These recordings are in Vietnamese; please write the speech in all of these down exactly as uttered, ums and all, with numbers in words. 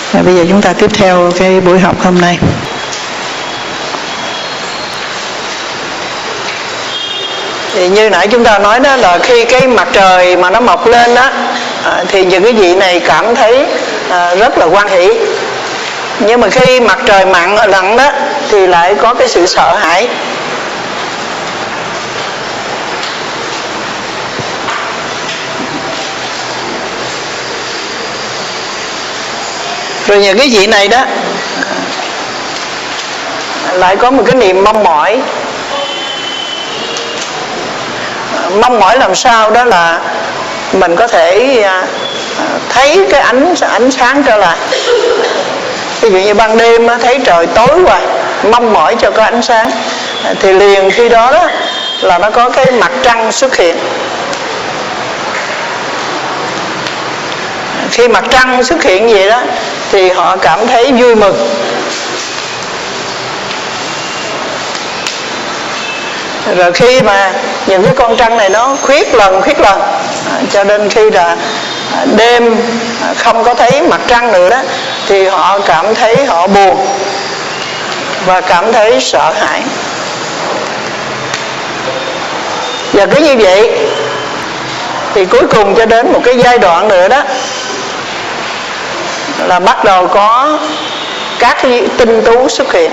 Và bây giờ chúng ta tiếp theo cái buổi học hôm nay. Thì như nãy chúng ta nói đó là khi cái mặt trời mà nó mọc lên đó, à, thì những cái vị này cảm thấy à, rất là hoan hỷ. Nhưng mà khi mặt trời mặn lặn đó thì lại có cái sự sợ hãi. Rồi những cái vị này đó lại có một cái niềm mong mỏi. Mong mỏi làm sao đó là mình có thể thấy cái ánh ánh sáng trở lại. Ví dụ như ban đêm thấy trời tối hoài, mong mỏi cho có ánh sáng, thì liền khi đó đó là nó có cái mặt trăng xuất hiện. Khi mặt trăng xuất hiện vậy đó thì họ cảm thấy vui mừng. Rồi khi mà những cái con trăng này nó khuyết lần khuyết lần à, cho nên khi là đêm không có thấy mặt trăng nữa đó thì họ cảm thấy họ buồn và cảm thấy sợ hãi. Và cứ như vậy thì cuối cùng cho đến một cái giai đoạn nữa đó là bắt đầu có các tinh tú xuất hiện.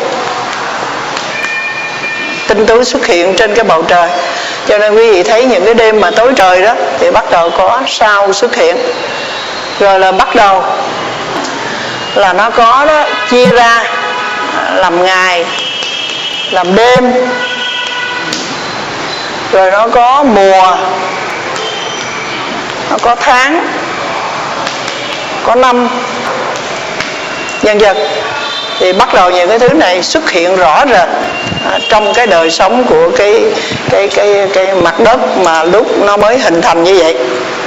Tinh tú xuất hiện trên cái bầu trời. Cho nên quý vị thấy những cái đêm mà tối trời đó thì bắt đầu có sao xuất hiện. Rồi là bắt đầu là nó có đó chia ra làm ngày, làm đêm. Rồi nó có mùa, nó có tháng, có năm, vân vân. Thì bắt đầu những cái thứ này xuất hiện rõ rệt à, trong cái đời sống của cái cái cái cái mặt đất mà lúc nó mới hình thành như vậy.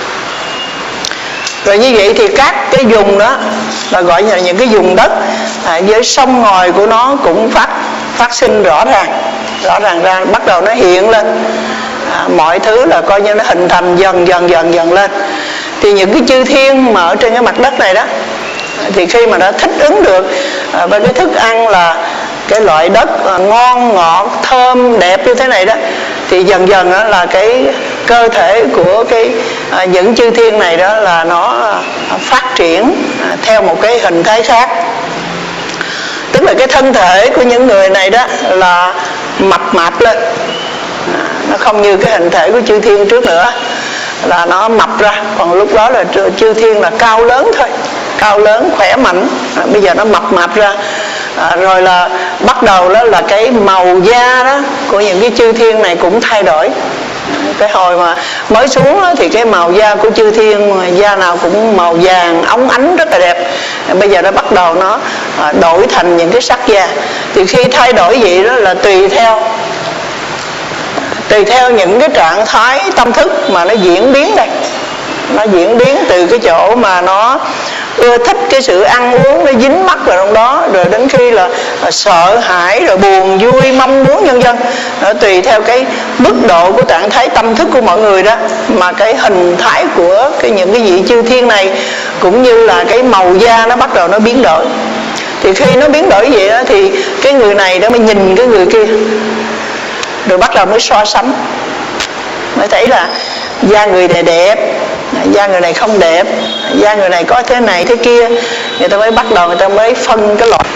Rồi như vậy thì các cái vùng đó là gọi là những cái vùng đất à, với sông ngòi của nó cũng phát phát sinh rõ ràng, rõ ràng ra, bắt đầu nó hiện lên. À, mọi thứ là coi như nó hình thành dần dần dần dần lên. Thì những cái chư thiên mà ở trên cái mặt đất này đó thì khi mà nó thích ứng được à, với cái thức ăn là cái loại đất à, ngon ngọt thơm đẹp như thế này đó, thì dần dần đó là cái cơ thể của cái à, những chư thiên này đó là nó à, phát triển à, theo một cái hình thái khác. Tức là cái thân thể của những người này đó là mập mạp lên à, nó không như cái hình thể của chư thiên trước nữa là nó mập ra. Còn lúc đó là chư thiên là cao lớn thôi, cao lớn khỏe mạnh, à, bây giờ nó mập mạp ra. À, rồi là bắt đầu đó là cái màu da đó của những cái chư thiên này cũng thay đổi. Cái hồi mà mới xuống đó, thì cái màu da của chư thiên da nào cũng màu vàng óng ánh rất là đẹp. À, bây giờ nó bắt đầu nó à, đổi thành những cái sắc da. Thì khi thay đổi vậy đó là tùy theo tùy theo những cái trạng thái tâm thức mà nó diễn biến đây. Nó diễn biến từ cái chỗ mà nó ưa thích cái sự ăn uống, nó dính mắc vào trong đó, rồi đến khi là, là sợ hãi, rồi buồn vui, mong muốn nhân dân. Nó tùy theo cái mức độ của trạng thái tâm thức của mọi người đó mà cái hình thái của cái những cái vị chư thiên này cũng như là cái màu da nó bắt đầu nó biến đổi. Thì khi nó biến đổi vậy đó thì cái người này đó mới nhìn cái người kia, rồi bắt đầu mới so sánh, mới thấy là da người này đẹp, da người này không đẹp, da người này có thế này thế kia. Người ta mới bắt đầu người ta mới phân cái loại,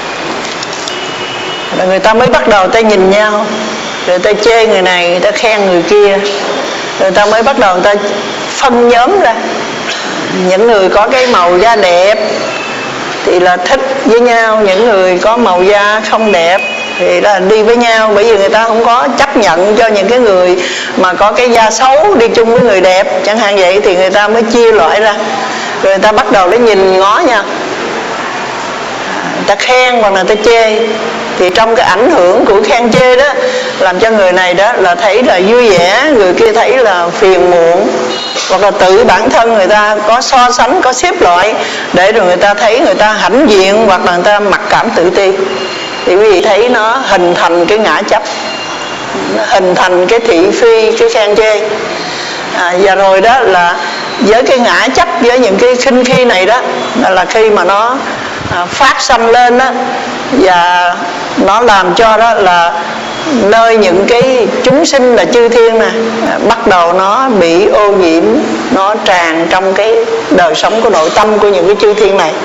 rồi người ta mới bắt đầu người ta nhìn nhau, rồi người ta chê người này, người ta khen người kia, rồi người ta mới bắt đầu người ta phân nhóm ra. Những người có cái màu da đẹp thì là thích với nhau, những người có màu da không đẹp thì là đi với nhau. Bởi vì người ta không có chấp nhận cho những cái người mà có cái da xấu đi chung với người đẹp chẳng hạn vậy, thì người ta mới chia loại ra. Rồi người ta bắt đầu để nhìn ngó nhau, người ta khen hoặc là người ta chê. Thì trong cái ảnh hưởng của khen chê đó làm cho người này đó là thấy là vui vẻ, người kia thấy là phiền muộn, hoặc là tự bản thân người ta có so sánh, có xếp loại để rồi người ta thấy người ta hãnh diện, hoặc là người ta mặc cảm tự ti. Thì quý vị thấy nó hình thành cái ngã chấp, nó hình thành cái thị phi, cái khen chê. À, và rồi đó là với cái ngã chấp, với những cái khinh khi này đó là khi mà nó à, phát sanh lên đó, và nó làm cho đó là nơi những cái chúng sinh là chư thiên nè, à, bắt đầu nó bị ô nhiễm, nó tràn trong cái đời sống của nội tâm của những cái chư thiên này.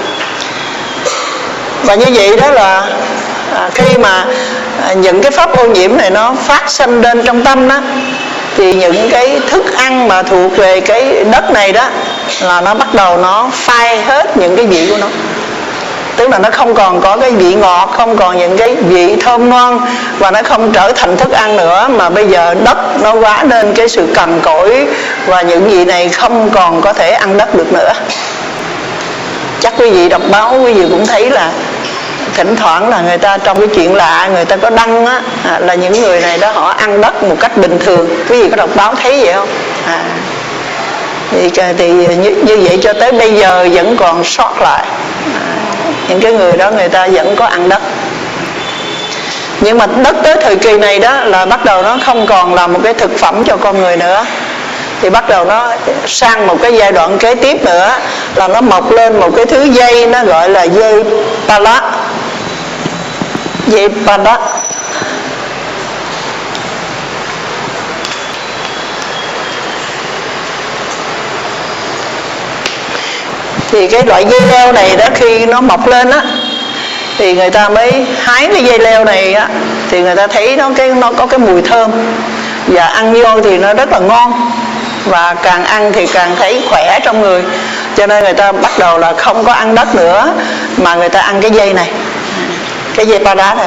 Và như vậy đó là à, khi mà à, những cái pháp ô nhiễm này nó phát sinh lên trong tâm đó, thì những cái thức ăn mà thuộc về cái đất này đó là nó bắt đầu nó phai hết những cái vị của nó. Tức là nó không còn có cái vị ngọt, không còn những cái vị thơm ngon, và nó không trở thành thức ăn nữa, mà bây giờ đất nó quá nên cái sự cằn cỗi, và những vị này không còn có thể ăn đất được nữa. Chắc quý vị đọc báo quý vị cũng thấy là thỉnh thoảng là người ta trong cái chuyện lạ người ta có đăng á, à, là những người này đó họ ăn đất một cách bình thường. Quý vị có đọc báo thấy vậy không? À, thì, thì như, như vậy cho tới bây giờ vẫn còn sót lại, à, những cái người đó người ta vẫn có ăn đất. Nhưng mà đất tới thời kỳ này đó là bắt đầu nó không còn là một cái thực phẩm cho con người nữa, thì bắt đầu nó sang một cái giai đoạn kế tiếp nữa là nó mọc lên một cái thứ dây, nó gọi là dây pala. Dây pala thì cái loại dây leo này đó khi nó mọc lên á, thì người ta mới hái cái dây leo này á, thì người ta thấy nó cái nó có cái mùi thơm, và ăn vô thì nó rất là ngon, và càng ăn thì càng thấy khỏe trong người. Cho nên người ta bắt đầu là không có ăn đất nữa, mà người ta ăn cái dây này, cái dây ba đá này.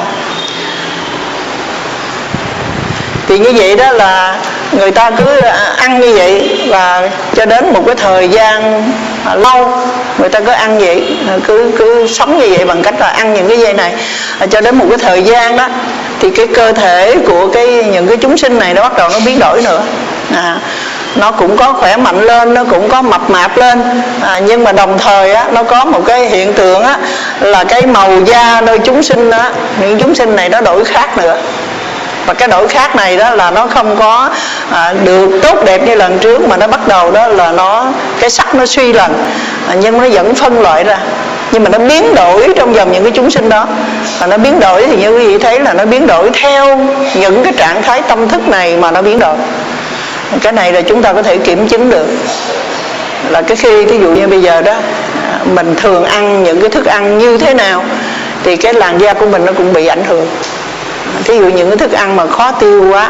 Thì như vậy đó là người ta cứ ăn như vậy, và cho đến một cái thời gian lâu người ta cứ ăn vậy, cứ cứ sống như vậy bằng cách là ăn những cái dây này. Cho đến một cái thời gian đó thì cái cơ thể của cái những cái chúng sinh này nó bắt đầu nó biến đổi nữa, à, nó cũng có khỏe mạnh lên, nó cũng có mập mạp lên, à, nhưng mà đồng thời á, nó có một cái hiện tượng á, là cái màu da nơi chúng sinh á, những chúng sinh này nó đổi khác nữa. Và cái đổi khác này đó là nó không có à, được tốt đẹp như lần trước, mà nó bắt đầu đó là nó cái sắc nó suy lần, à, nhưng nó vẫn phân loại ra, nhưng mà nó biến đổi trong vòng những cái chúng sinh đó. Và nó biến đổi thì như quý vị thấy là nó biến đổi theo những cái trạng thái tâm thức này mà nó biến đổi. Cái này là chúng ta có thể kiểm chứng được, là cái khi ví dụ như bây giờ đó mình thường ăn những cái thức ăn như thế nào thì cái làn da của mình nó cũng bị ảnh hưởng. Thí dụ những cái thức ăn mà khó tiêu quá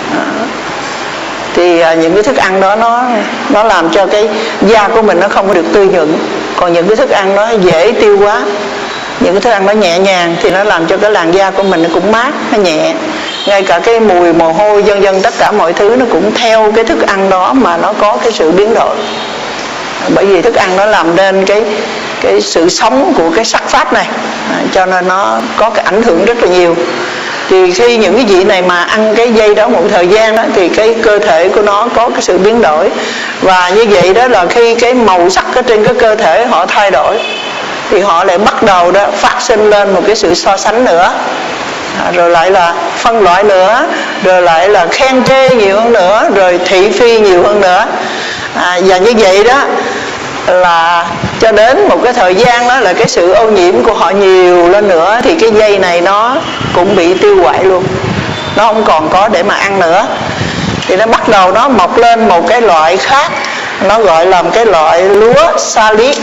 thì những cái thức ăn đó nó nó làm cho cái da của mình nó không có được tươi nhuận. Còn những cái thức ăn nó dễ tiêu quá, những cái thức ăn nó nhẹ nhàng thì nó làm cho cái làn da của mình nó cũng mát, nó nhẹ. Ngay cả cái mùi mồ hôi vân vân, tất cả mọi thứ nó cũng theo cái thức ăn đó mà nó có cái sự biến đổi. Bởi vì thức ăn nó làm nên cái cái sự sống của cái sắc pháp này, à, cho nên nó có cái ảnh hưởng rất là nhiều. Thì khi những cái vị này mà ăn cái dây đó một thời gian đó, thì cái cơ thể của nó có cái sự biến đổi. Và như vậy đó là khi cái màu sắc ở trên cái cơ thể họ thay đổi, thì họ lại bắt đầu đó phát sinh lên một cái sự so sánh nữa, à, rồi lại là phân loại nữa, rồi lại là khen chê nhiều hơn nữa, rồi thị phi nhiều hơn nữa, à, và như vậy đó là cho đến một cái thời gian đó là cái sự ô nhiễm của họ nhiều lên nữa, thì cái dây này nó cũng bị tiêu hoại luôn, nó không còn có để mà ăn nữa. Thì nó bắt đầu nó mọc lên một cái loại khác, nó gọi là một cái loại lúa sa liết.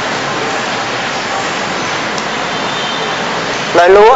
Loại lúa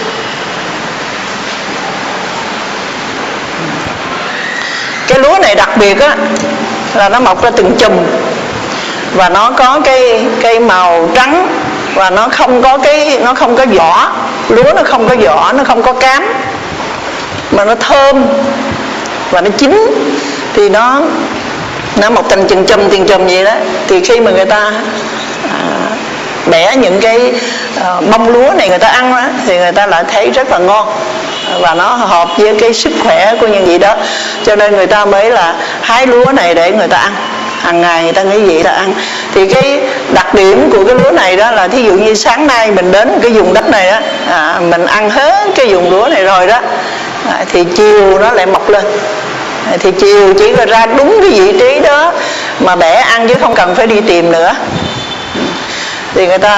cái lúa này đặc biệt á là nó mọc ra từng chùm, và nó có cái cái màu trắng, và nó không có cái nó không có vỏ. Lúa nó không có vỏ, nó không có cám, mà nó thơm và nó chín, thì nó nó mọc thành chùm chùm từng chùm vậy đó. Thì khi mà người ta à, bẻ những cái à, bông lúa này người ta ăn đó, thì người ta lại thấy rất là ngon, và nó hợp với cái sức khỏe của những vị đó. Cho nên người ta mới là hái lúa này để người ta ăn hàng ngày, người ta nghĩ vậy là ăn. Thì cái đặc điểm của cái lúa này đó là thí dụ như sáng nay mình đến cái vùng đất này đó, à, mình ăn hết cái vùng lúa này rồi đó, à, thì chiều nó lại mọc lên. À, thì chiều chỉ là ra đúng cái vị trí đó mà bẻ ăn, chứ không cần phải đi tìm nữa. Thì người ta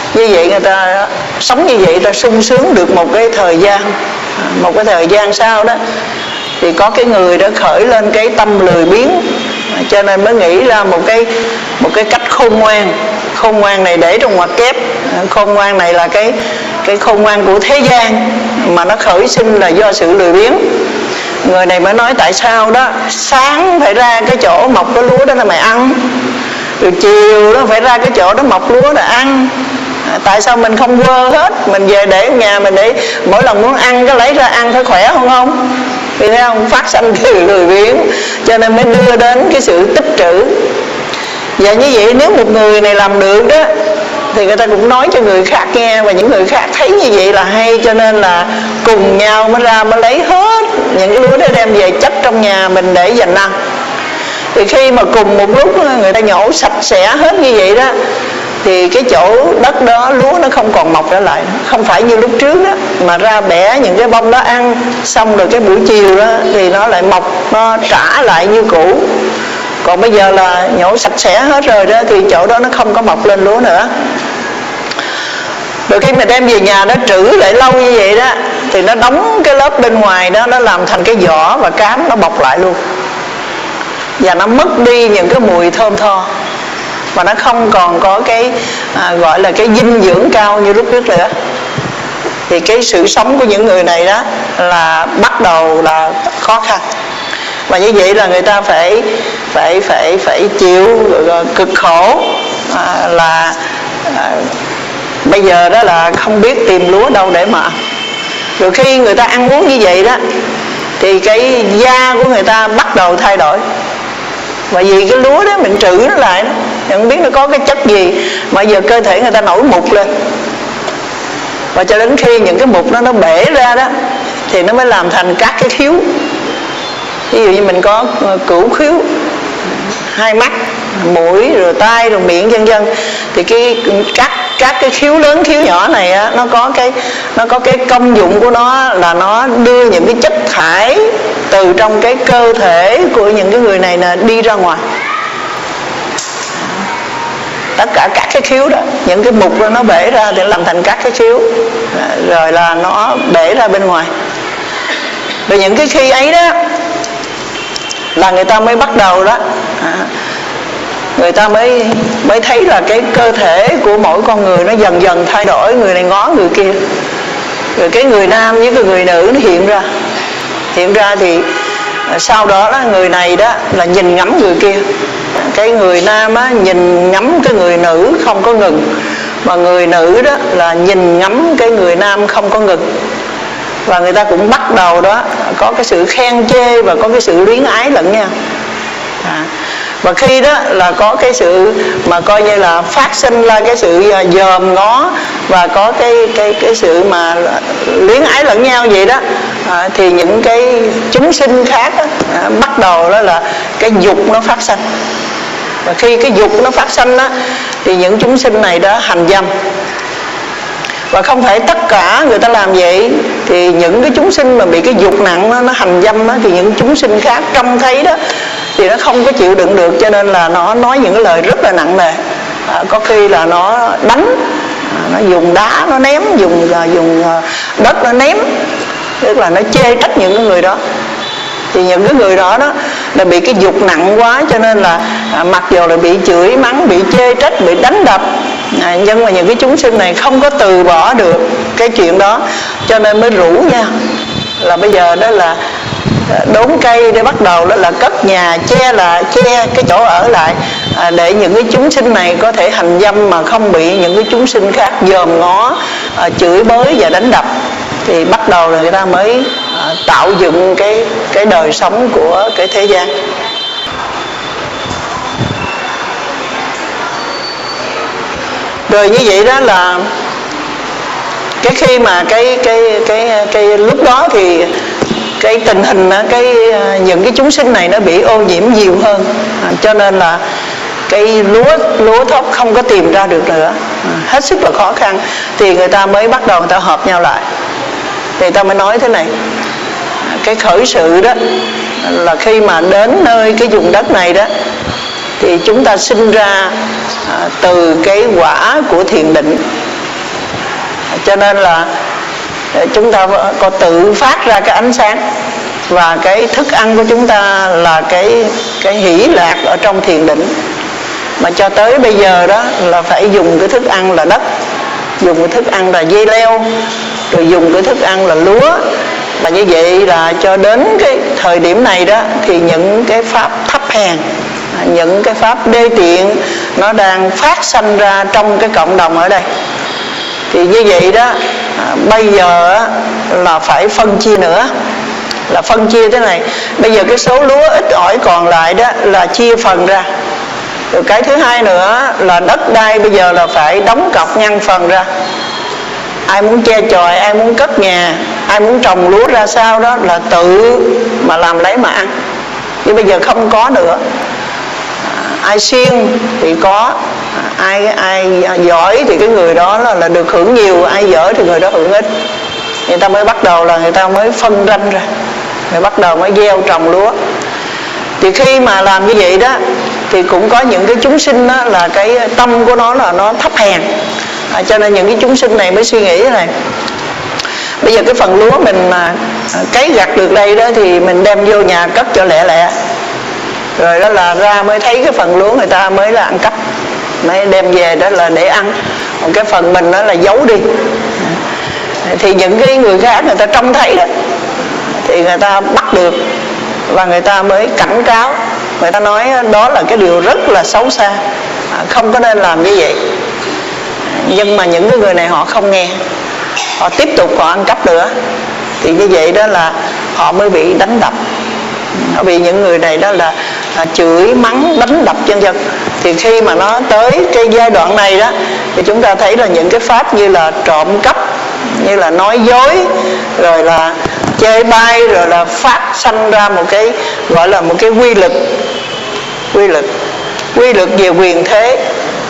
Như vậy người ta sống như vậy, ta sung sướng được một cái thời gian. Một cái thời gian sau đó thì có cái người đã khởi lên cái tâm lười biếng, cho nên mới nghĩ ra một cái một cái cách khôn ngoan. Khôn ngoan này để trong ngoặc kép. Khôn ngoan này là cái cái khôn ngoan của thế gian, mà nó khởi sinh là do sự lười biếng. Người này mới nói tại sao đó sáng phải ra cái chỗ mọc cái lúa đó là mày ăn, rồi chiều đó phải ra cái chỗ đó mọc lúa là ăn. À, tại sao mình không quơ hết, mình về để ở nhà mình để mỗi lần muốn ăn cái lấy ra ăn, phải khỏe không không? Vì thấy không, phát sanh từ lười biếng, cho nên mới đưa đến cái sự tích trữ. Và như vậy nếu một người này làm được đó thì người ta cũng nói cho người khác nghe, và những người khác thấy như vậy là hay, cho nên là cùng nhau mới ra mới lấy hết những cái lúa đó đem về chất trong nhà mình để dành ăn. Thì khi mà cùng một lúc người ta nhổ sạch sẽ hết như vậy đó, thì cái chỗ đất đó lúa nó không còn mọc trở lại, không phải như lúc trước đó mà ra bẻ những cái bông đó ăn, xong rồi cái buổi chiều đó thì nó lại mọc, nó trả lại như cũ. Còn bây giờ là nhổ sạch sẽ hết rồi đó thì chỗ đó nó không có mọc lên lúa nữa. Rồi khi mà đem về nhà nó trữ lại lâu như vậy đó thì nó đóng cái lớp bên ngoài đó, nó làm thành cái vỏ và cám nó bọc lại luôn, và nó mất đi những cái mùi thơm tho, và nó không còn có cái à, gọi là cái dinh dưỡng cao như lúc trước nữa. Thì cái sự sống của những người này đó là bắt đầu là khó khăn, và như vậy là người ta phải phải phải phải chịu cực khổ. À, là à, bây giờ đó là không biết tìm lúa đâu để mà. Rồi khi người ta ăn uống như vậy đó thì cái da của người ta bắt đầu thay đổi, và vì cái lúa đó mình trữ nó lại đó, không biết nó có cái chất gì mà giờ cơ thể người ta nổi mụn lên, và cho đến khi những cái mụn đó nó bể ra đó thì nó mới làm thành các cái khiếu. Ví dụ như mình có cửu khiếu, hai mắt, mũi, rồi tai, rồi miệng, vân vân, thì cái các các cái khiếu lớn khiếu nhỏ này á, nó có cái nó có cái công dụng của nó là nó đưa những cái chất thải từ trong cái cơ thể của những cái người này là đi ra ngoài. Tất cả các cái khiếu đó, những cái mục đó nó bể ra thì làm thành các cái khiếu, rồi là nó bể ra bên ngoài. Rồi những cái khi ấy đó là người ta mới bắt đầu đó à, người ta mới mới thấy là cái cơ thể của mỗi con người nó dần dần thay đổi, người này ngó người kia, rồi cái người nam với cái người nữ nó hiện ra hiện ra thì sau đó là người này đó là nhìn ngắm người kia, cái người nam á nhìn ngắm cái người nữ không có ngừng, mà người nữ đó là nhìn ngắm cái người nam không có ngừng. Và người ta cũng bắt đầu đó có cái sự khen chê và có cái sự luyến ái lẫn nhau. à, Và khi đó là có cái sự mà coi như là phát sinh ra cái sự dòm ngó và có cái cái cái sự mà luyến ái lẫn nhau vậy đó, à, thì những cái chúng sinh khác đó, à, bắt đầu đó là cái dục nó phát sinh. Và khi cái dục nó phát sinh đó thì những chúng sinh này đó hành dâm. Và không phải tất cả người ta làm vậy, thì những cái chúng sinh mà bị cái dục nặng đó, nó hành dâm đó, thì những chúng sinh khác trông thấy đó thì nó không có chịu đựng được, cho nên là nó nói những cái lời rất là nặng nề. à, Có khi là nó đánh, à, nó dùng đá nó ném, dùng là dùng đất nó ném, tức là nó chê trách những cái người đó. Thì những cái người đó đó là bị cái dục nặng quá, cho nên là à, mặc dù là bị chửi mắng, bị chê trách, bị đánh đập, à, nhưng mà những cái chúng sinh này không có từ bỏ được cái chuyện đó, cho nên mới rủ nhau là bây giờ đó là đốn cây để bắt đầu đó là cất nhà, che là che cái chỗ ở lại, à, để những cái chúng sinh này có thể hành dâm mà không bị những cái chúng sinh khác dòm ngó, à, chửi bới và đánh đập. Thì bắt đầu là người ta mới à, tạo dựng cái cái đời sống của cái thế gian. Rồi như vậy đó là cái khi mà cái cái cái cái lúc đó thì cái tình hình cái những cái chúng sinh này nó bị ô nhiễm nhiều hơn, à, cho nên là cái lúa lúa thóc không có tìm ra được nữa, à, hết sức là khó khăn. Thì người ta mới bắt đầu người ta hợp nhau lại, thì người ta mới nói thế này: cái khởi sự đó là khi mà đến nơi cái vùng đất này đó thì chúng ta sinh ra à, từ cái quả của thiền định. Cho nên là chúng ta có tự phát ra cái ánh sáng, và cái thức ăn của chúng ta là cái cái hỷ lạc ở trong thiền định. Mà cho tới bây giờ đó là phải dùng cái thức ăn là đất, dùng cái thức ăn là dây leo, rồi dùng cái thức ăn là lúa. Và như vậy là cho đến cái thời điểm này đó thì những cái pháp thấp hèn, những cái pháp đê tiện nó đang phát sanh ra trong cái cộng đồng ở đây. Thì như vậy đó, bây giờ là phải phân chia nữa. Là phân chia thế này, bây giờ cái số lúa ít ỏi còn lại đó là chia phần ra. Rồi cái thứ hai nữa là đất đai bây giờ là phải đóng cọc nhân phần ra. Ai muốn che chòi, ai muốn cất nhà, ai muốn trồng lúa ra sao đó là tự mà làm lấy mà ăn. Nhưng bây giờ không có nữa. Ai siêng thì có, ai ai giỏi thì cái người đó là, là được hưởng nhiều, ai giỏi thì người đó hưởng ít. Người ta mới bắt đầu là người ta mới phân ranh ra, người bắt đầu mới gieo trồng lúa. Thì khi mà làm như vậy đó thì cũng có những cái chúng sinh đó là cái tâm của nó là nó thấp hèn, à, cho nên những cái chúng sinh này mới suy nghĩ thế này: bây giờ cái phần lúa mình mà cấy gặt được đây đó thì mình đem vô nhà cất cho lẹ lẹ, rồi đó là ra mới thấy cái phần lúa người ta mới là ăn cắp, mới đem về đó là để ăn, còn cái phần mình đó là giấu đi. Thì những cái người khác người ta trông thấy đó thì người ta bắt được, và người ta mới cảnh cáo, người ta nói đó là cái điều rất là xấu xa, không có nên làm như vậy. Nhưng mà những cái người này họ không nghe, họ tiếp tục họ ăn cắp nữa. Thì như vậy đó là họ mới bị đánh đập. Vì những người này đó là, là chửi mắng đánh đập chân dân. Thì khi mà nó tới cái giai đoạn này đó thì chúng ta thấy là những cái pháp như là trộm cắp, như là nói dối, rồi là chê bai, rồi là phát sanh ra một cái gọi là một cái quy lực, quy lực, quy lực về quyền thế,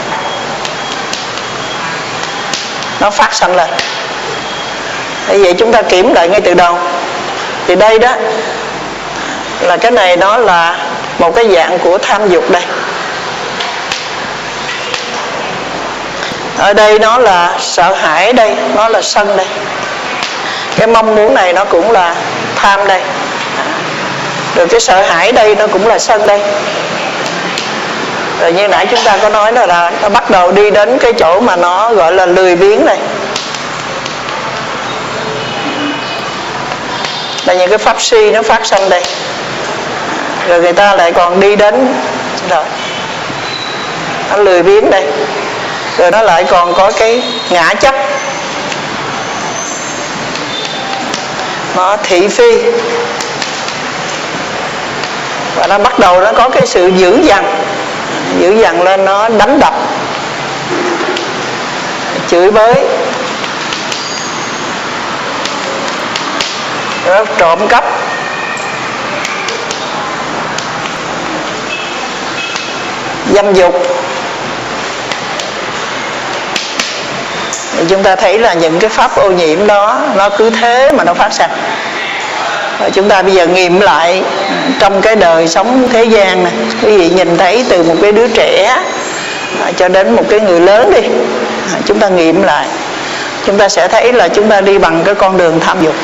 nó phát sanh lên. Bởi vậy chúng ta kiểm lại ngay từ đầu. Thì đây đó là cái này nó là một cái dạng của tham dục đây. Ở đây nó là sợ hãi đây, nó là sân đây. Cái mong muốn này nó cũng là tham đây. Rồi cái sợ hãi đây nó cũng là sân đây. Rồi như nãy chúng ta có nói là, là nó bắt đầu đi đến cái chỗ mà nó gọi là lười biếng này. Là những cái pháp si nó phát sanh đây. Rồi người ta lại còn đi đến rồi nó lười biếng đây. Rồi nó lại còn có cái ngã chấp, nó thị phi, và nó bắt đầu nó có cái sự dữ dằn, dữ dằn lên, nó đánh đập, chửi bới, nó trộm cắp, dâm dục. Thì chúng ta thấy là những cái pháp ô nhiễm đó nó cứ thế mà nó phát sinh. Và chúng ta bây giờ nghiệm lại trong cái đời sống thế gian này, quý vị nhìn thấy từ một cái đứa trẻ cho đến một cái người lớn đi, chúng ta nghiệm lại, chúng ta sẽ thấy là chúng ta đi bằng cái con đường tham dục.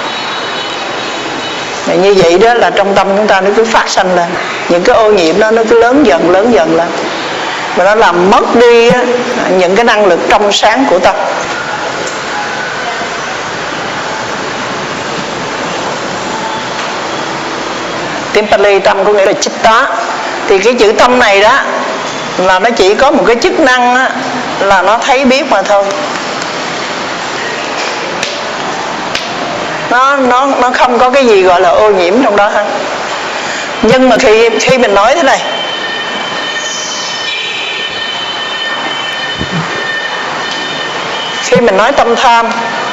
Và như vậy đó là trong tâm chúng ta nó cứ phát sanh lên, những cái ô nhiễm đó nó cứ lớn dần lớn dần lên, và nó làm mất đi á, những cái năng lực trong sáng của tâm. Tiếng Pali tâm có nghĩa là chitta. Thì cái chữ tâm này đó là nó chỉ có một cái chức năng á, là nó thấy biết mà thôi. Nó, nó, nó không có cái gì gọi là ô nhiễm trong đó hết. Nhưng mà khi, khi mình nói thế này, khi mình nói tâm tham,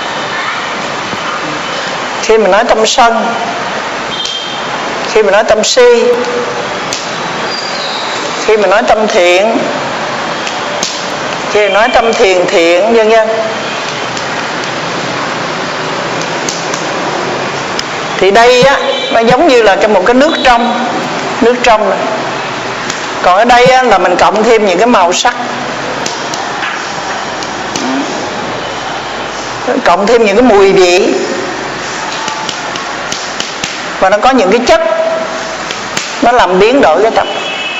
khi mình nói tâm sân, khi mình nói tâm si, khi mình nói tâm thiện, khi mình nói tâm thiền thiện, vân vân, thì đây á nó giống như là một cái nước trong, nước trong này. Còn ở đây á, là mình cộng thêm những cái màu sắc. cộng thêm những cái mùi vị, và nó có những cái chất nó làm biến đổi cái tâm.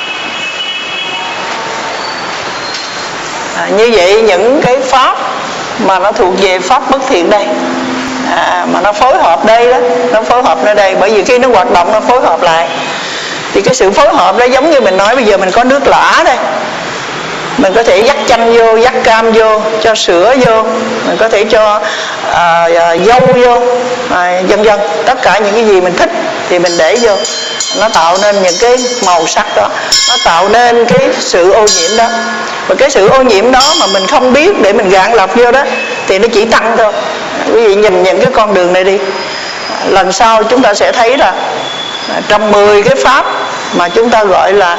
À, như vậy những cái pháp mà nó thuộc về pháp bất thiện đây, à, mà nó phối hợp đây đó, nó phối hợp nơi đây, bởi vì khi nó hoạt động nó phối hợp lại, thì cái sự phối hợp đó giống như mình nói bây giờ mình có nước lã đây, mình có thể dắt chanh vô, dắt cam vô, cho sữa vô, mình có thể cho à, à, dâu vô, à, vân vân, tất cả những cái gì mình thích thì mình để vô, nó tạo nên những cái màu sắc đó, nó tạo nên cái sự ô nhiễm đó. Và cái sự ô nhiễm đó mà mình không biết để mình gạn lọc vô đó thì nó chỉ tăng thôi. Quý vị nhìn những cái con đường này đi, lần sau chúng ta sẽ thấy là trong mười cái pháp mà chúng ta gọi là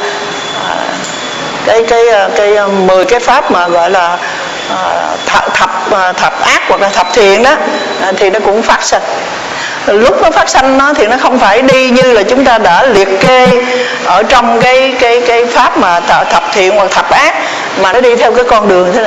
cái cái cái mười cái pháp mà gọi là thập thập, thập ác hoặc là thập thiện đó, thì nó cũng phát sinh. Lúc nó phát sanh nó thì nó không phải đi như là chúng ta đã liệt kê ở trong cái cái cái pháp mà thập thiện hoặc thập ác, mà nó đi theo cái con đường thế này.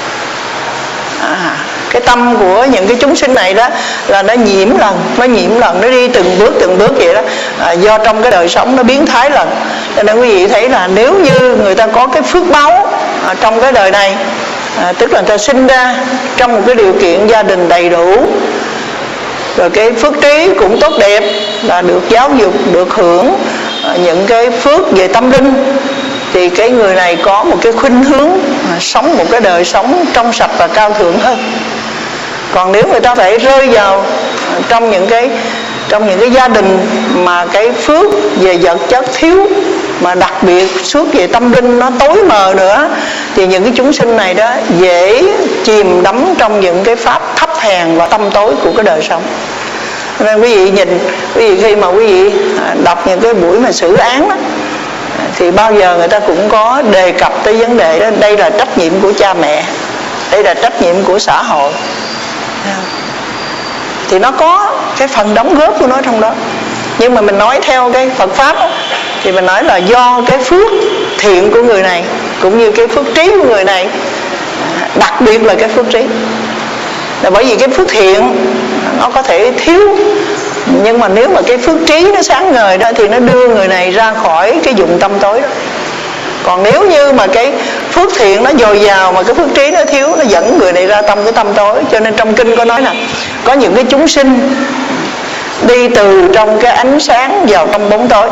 À, cái tâm của những cái chúng sinh này đó là nó nhiễm lần, nó nhiễm lần, nó đi từng bước từng bước vậy đó, à, do trong cái đời sống nó biến thái lần. Cho nên quý vị thấy là nếu như người ta có cái phước báu à, trong cái đời này, à, tức là người ta sinh ra trong một cái điều kiện gia đình đầy đủ, rồi cái phước trí cũng tốt đẹp, là được giáo dục, được hưởng à, những cái phước về tâm linh, thì cái người này có một cái khuynh hướng à, sống một cái đời sống trong sạch và cao thượng hơn. Còn nếu người ta phải rơi vào à, trong những cái trong những cái gia đình mà cái phước về vật chất thiếu, mà đặc biệt phước về tâm linh nó tối mờ nữa, thì những cái chúng sinh này đó dễ chìm đắm trong những cái pháp thấp hèn và tâm tối của cái đời sống. Nên quý vị nhìn, quý vị khi mà quý vị đọc những cái buổi mà xử án đó, thì bao giờ người ta cũng có đề cập tới vấn đề đó. Đây là trách nhiệm của cha mẹ, đây là trách nhiệm của xã hội, thì nó có cái phần đóng góp của nó trong đó. Nhưng mà mình nói theo cái Phật pháp đó, thì mình nói là do cái phước thiện của người này cũng như cái phước trí của người này, đặc biệt là cái phước trí, là bởi vì cái phước thiện nó có thể thiếu, nhưng mà nếu mà cái phước trí nó sáng ngời đó thì nó đưa người này ra khỏi cái dụng tâm tối đó. Còn nếu như mà cái phước thiện nó dồi dào mà cái phước trí nó thiếu, nó dẫn người này ra tâm cái tâm tối. Cho nên trong kinh có nói là có những cái chúng sinh đi từ trong cái ánh sáng vào trong bóng tối,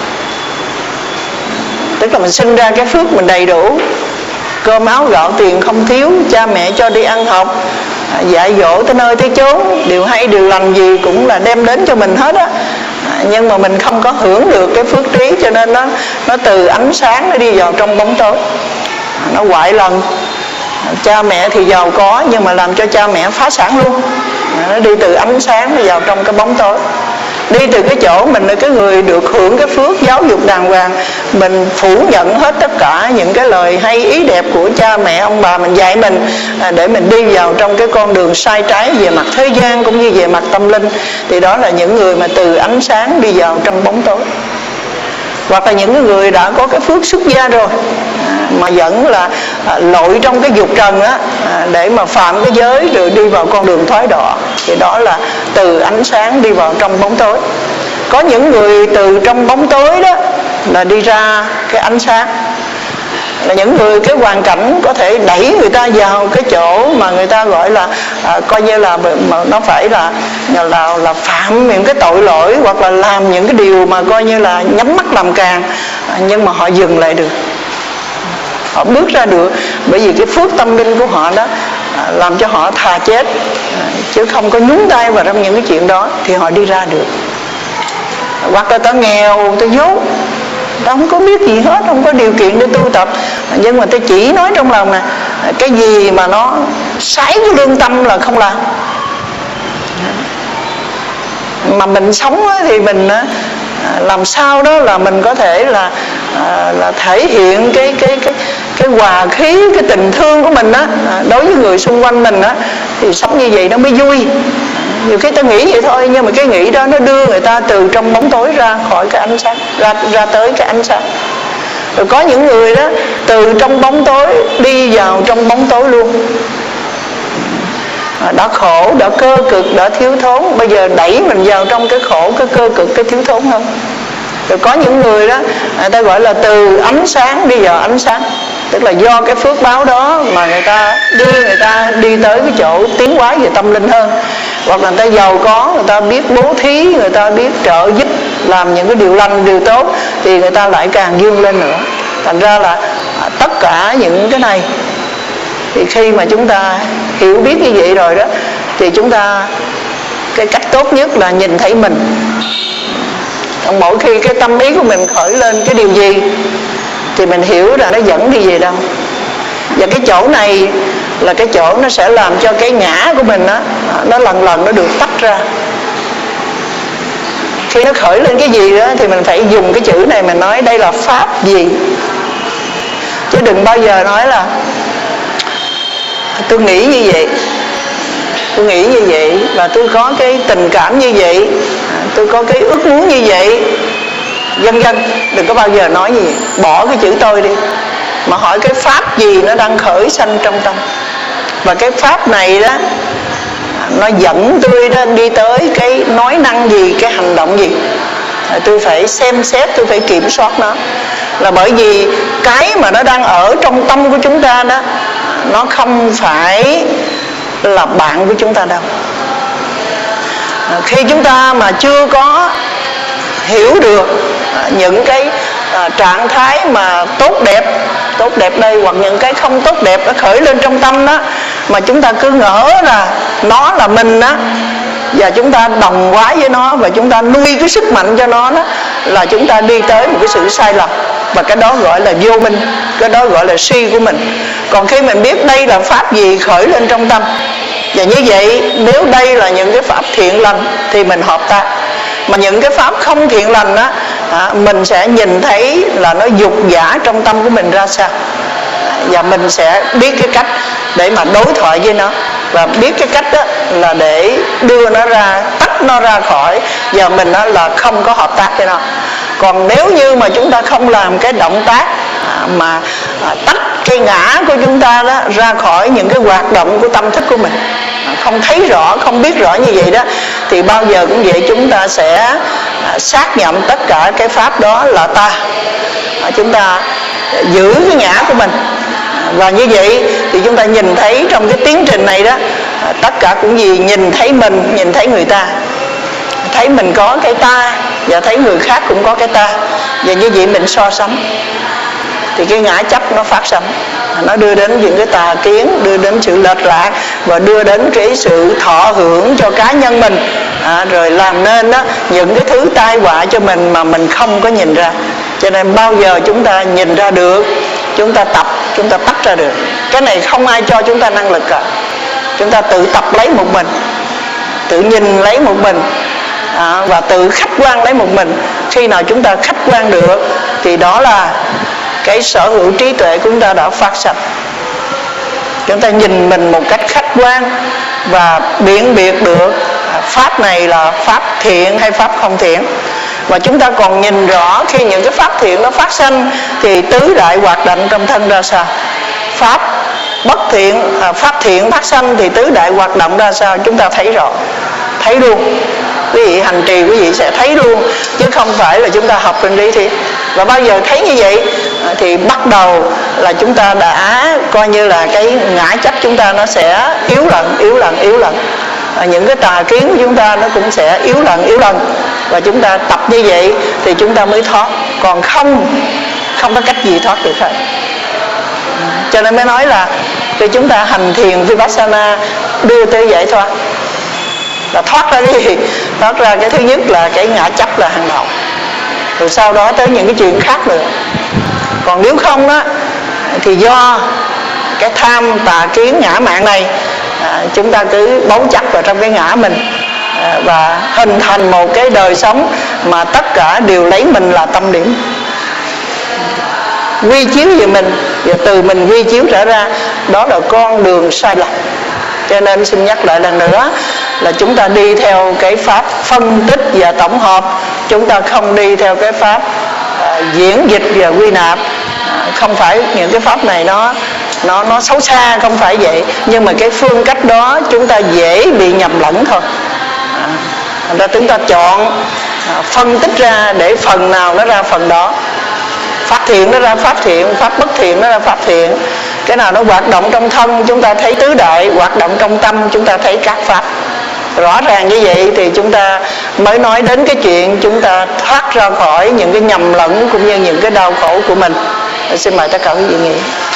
tức là mình sinh ra cái phước mình đầy đủ, cơm áo gạo tiền không thiếu, cha mẹ cho đi ăn học, dạy dỗ tới nơi tới chốn, điều hay điều lành gì cũng là đem đến cho mình hết á. Nhưng mà mình không có hưởng được cái phước trí, cho nên nó nó từ ánh sáng nó đi vào trong bóng tối, nó quại lần. Cha mẹ thì giàu có nhưng mà làm cho cha mẹ phá sản luôn. Nó đi từ ánh sáng nó vào trong cái bóng tối, đi từ cái chỗ mình là cái người được hưởng cái phước giáo dục đàng hoàng, mình phủ nhận hết tất cả những cái lời hay ý đẹp của cha mẹ ông bà mình dạy mình, à, để mình đi vào trong cái con đường sai trái về mặt thế gian cũng như về mặt tâm linh. Thì đó là những người mà từ ánh sáng đi vào trong bóng tối. Hoặc là những cái người đã có cái phước xuất gia rồi, à, mà vẫn là à, lội trong cái dục trần á, à, để mà phạm cái giới rồi đi vào con đường thoái đọa, thì đó là từ ánh sáng đi vào trong bóng tối. Có những người từ trong bóng tối đó là đi ra cái ánh sáng, là những người cái hoàn cảnh có thể đẩy người ta vào cái chỗ mà người ta gọi là à, coi như là mà nó phải là là, là là phạm những cái tội lỗi, hoặc là làm những cái điều mà coi như là nhắm mắt làm càng, à, nhưng mà họ dừng lại được, họ bước ra được, bởi vì cái phước tâm linh của họ đó à, làm cho họ thà chết, à, chứ không có nhúng tay vào trong những cái chuyện đó, thì họ đi ra được. Hoặc là ta nghèo, ta dốt, ta không có biết gì hết, không có điều kiện để tu tập, nhưng mà ta chỉ nói trong lòng nè, cái gì mà nó sái cái lương tâm là không làm. Mà mình sống thì mình làm sao đó là mình có thể là là thể hiện cái cái cái cái hòa khí, cái tình thương của mình á đối với người xung quanh mình á, thì sống như vậy nó mới vui. Nhiều khi ta nghĩ vậy thôi, nhưng mà cái nghĩ đó nó đưa người ta từ trong bóng tối ra khỏi cái ánh sáng, ra ra tới cái ánh sáng. Rồi có những người đó từ trong bóng tối đi vào trong bóng tối luôn. đã khổ, đã cơ cực, đã thiếu thốn, bây giờ đẩy mình vào trong cái khổ, cái cơ cực, cái thiếu thốn hơn. Rồi có những người đó, người ta gọi là từ ánh sáng đi vào ánh sáng, tức là do cái phước báo đó mà người ta đưa người ta đi tới cái chỗ tiến hóa về tâm linh hơn. Hoặc là người ta giàu có, người ta biết bố thí, người ta biết trợ giúp, làm những cái điều lành, điều tốt, thì người ta lại càng vươn lên nữa. Thành ra là tất cả những cái này, thì khi mà chúng ta hiểu biết như vậy rồi đó, thì chúng ta, cái cách tốt nhất là nhìn thấy mình. Mỗi khi cái tâm ý của mình khởi lên cái điều gì, thì mình hiểu là nó dẫn đi về đâu. Và cái chỗ này là cái chỗ nó sẽ làm cho cái ngã của mình đó, nó lần lần nó được tách ra. Khi nó khởi lên cái gì đó, thì mình phải dùng cái chữ này, mình nói đây là pháp gì. Chứ đừng bao giờ nói là tôi nghĩ như vậy, tôi nghĩ như vậy, và tôi có cái tình cảm như vậy, tôi có cái ước muốn như vậy, vân vân. Đừng có bao giờ nói như vậy, bỏ cái chữ tôi đi, mà hỏi cái pháp gì nó đang khởi sanh trong tâm. Và cái pháp này đó, nó dẫn tôi đó đi tới cái nói năng gì, cái hành động gì. Tôi phải xem xét, tôi phải kiểm soát nó. Là bởi vì cái mà nó đang ở trong tâm của chúng ta đó, nó không phải là bạn của chúng ta đâu. Khi chúng ta mà chưa có hiểu được những cái trạng thái mà tốt đẹp, tốt đẹp đây, hoặc những cái không tốt đẹp nó khởi lên trong tâm đó, mà chúng ta cứ ngỡ là nó là mình đó, và chúng ta đồng hóa với nó, và chúng ta nuôi cái sức mạnh cho nó đó, là chúng ta đi tới một cái sự sai lầm. Và cái đó gọi là vô minh, cái đó gọi là si của mình. Còn khi mình biết đây là pháp gì khởi lên trong tâm, và như vậy nếu đây là những cái pháp thiện lành thì mình hợp tác. Mà những cái pháp không thiện lành đó, à, mình sẽ nhìn thấy là nó dục dã trong tâm của mình ra sao, và mình sẽ biết cái cách để mà đối thoại với nó, và biết cái cách đó là để đưa nó ra, tách nó ra khỏi, và mình đó là không có hợp tác với nó. Còn nếu như mà chúng ta không làm cái động tác à, mà à, tách cái ngã của chúng ta đó ra khỏi những cái hoạt động của tâm thức của mình, à, không thấy rõ, không biết rõ như vậy đó, thì bao giờ cũng vậy, chúng ta sẽ à, xác nhận tất cả cái pháp đó là ta. à, Chúng ta giữ cái ngã của mình, và như vậy thì chúng ta nhìn thấy trong cái tiến trình này đó, à, tất cả cũng gì, nhìn thấy mình, nhìn thấy người ta, thấy mình có cái ta, và thấy người khác cũng có cái ta. Và như vậy mình so sánh, thì cái ngã chấp nó phát sinh, nó đưa đến những cái tà kiến, đưa đến sự lệch lạc, và đưa đến cái sự thọ hưởng cho cá nhân mình, à, rồi làm nên đó những cái thứ tai họa cho mình mà mình không có nhìn ra. Cho nên bao giờ chúng ta nhìn ra được, chúng ta tập, chúng ta tách ra được. Cái này không ai cho chúng ta năng lực cả, chúng ta tự tập lấy một mình, tự nhìn lấy một mình, à, và tự khách quan lấy một mình. Khi nào chúng ta khách quan được thì đó là cái sở hữu trí tuệ của chúng ta đã phát sinh. Chúng ta nhìn mình một cách khách quan và biện biệt được pháp này là pháp thiện hay pháp không thiện. Và chúng ta còn nhìn rõ khi những cái pháp thiện nó phát sinh thì tứ đại hoạt động trong thân ra sao. Pháp bất thiện, à, pháp thiện phát sinh thì tứ đại hoạt động ra sao, chúng ta thấy rõ, thấy luôn. Quý vị hành trì quý vị sẽ thấy luôn, chứ không phải là chúng ta học trên lý thuyết. Và bao giờ thấy như vậy thì bắt đầu là chúng ta đã coi như là cái ngã chấp chúng ta nó sẽ yếu lần, yếu lần, yếu lần. À, những cái tà kiến của chúng ta nó cũng sẽ yếu lần, yếu lần. Và chúng ta tập như vậy thì chúng ta mới thoát. Còn không, không có cách gì thoát được hết. Cho nên mới nói là khi chúng ta hành thiền Vipassana đưa tới giải thoát, là thoát ra cái gì? Thoát ra cái thứ nhất là cái ngã chấp là hàng đầu, rồi sau đó tới những cái chuyện khác nữa. Còn nếu không đó thì do cái tham, tà kiến, ngã mạn này, à, chúng ta cứ bấu chấp vào trong cái ngã mình, à, và hình thành một cái đời sống mà tất cả đều lấy mình là tâm điểm, quy chiếu về mình, và từ mình quy chiếu trở ra. Đó là con đường sai lầm. Cho nên xin nhắc lại lần nữa là chúng ta đi theo cái pháp phân tích và tổng hợp, chúng ta không đi theo cái pháp uh, diễn dịch và quy nạp. uh, Không phải những cái pháp này nó nó nó xấu xa, không phải vậy, nhưng mà cái phương cách đó chúng ta dễ bị nhầm lẫn thôi. À, thành ra chúng ta chọn à, phân tích ra để phần nào nó ra phần đó. Pháp thiện nó ra pháp thiện, pháp bất thiện nó ra pháp thiện. Cái nào nó hoạt động trong thân chúng ta thấy tứ đại, hoạt động trong tâm chúng ta thấy các pháp. Rõ ràng như vậy thì chúng ta mới nói đến cái chuyện chúng ta thoát ra khỏi những cái nhầm lẫn cũng như những cái đau khổ của mình. Xin mời tất cả quý vị nghĩ.